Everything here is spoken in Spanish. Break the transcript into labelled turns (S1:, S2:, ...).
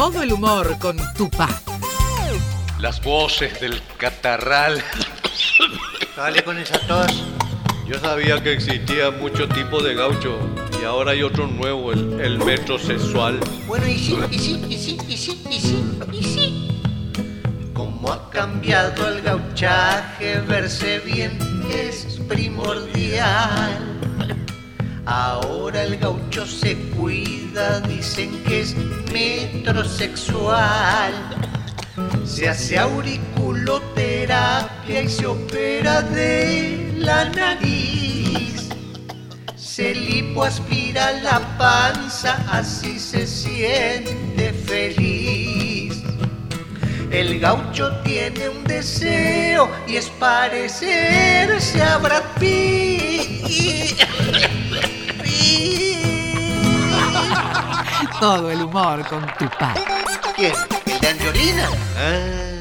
S1: Todo el humor con Tupac.
S2: Las voces del catarral.
S3: Dale con esa tos.
S4: Yo sabía que existía mucho tipo de gaucho y ahora hay otro nuevo, el metrosexual.
S3: Bueno, y sí. Cómo ha cambiado el gauchaje, verse bien es primordial. Ahora el gaucho se cuida, dicen que es metrosexual. Se hace auriculoterapia y se opera de la nariz. Se lipoaspira la panza, así se siente feliz. El gaucho tiene un deseo y es parecerse a Brad Pitt.
S1: Todo el humor con Tupac.
S3: ¿Quién? ¿El de Angelina? Ah.